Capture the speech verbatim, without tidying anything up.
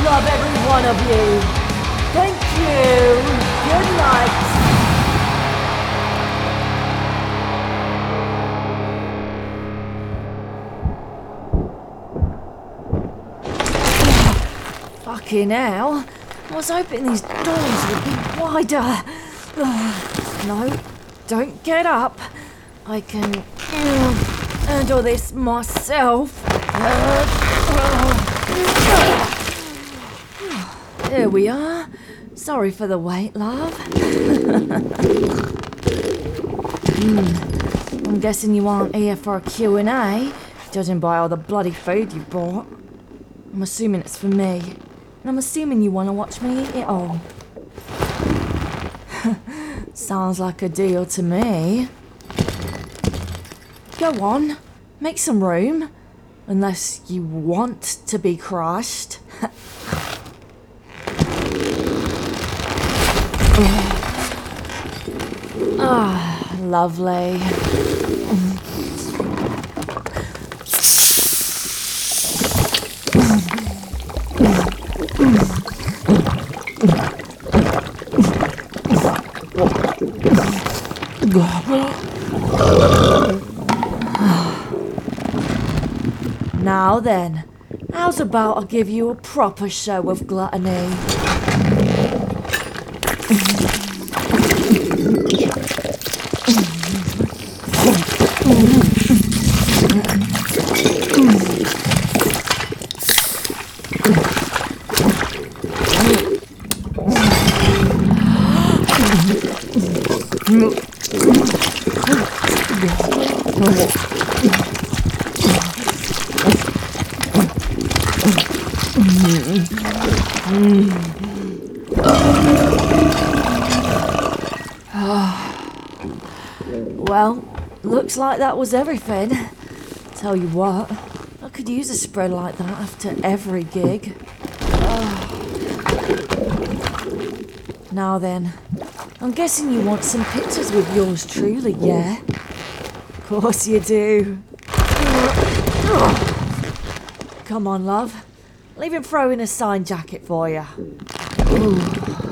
love every one of you. Thank you. Good night. Fucking hell. I was hoping these doors would be wider. No, don't get up. I can uh, handle this myself. There we are. Sorry for the wait, love. mm. I'm guessing you aren't here for a Q and A, judging by all the bloody food you brought. I'm assuming it's for me. And I'm assuming you want to watch me eat it all. Sounds like a deal to me. Go on, make some room. Unless you want to be crushed. Ah, lovely. Now then, how's about I give you a proper show of gluttony? Well, looks like that was everything. Tell you what, I could use a spread like that after every gig. Oh. Now then, I'm guessing you want some pictures with yours truly, yeah? Of course you do. Come on, love. Leave him throw in a signed jacket for you. Ooh.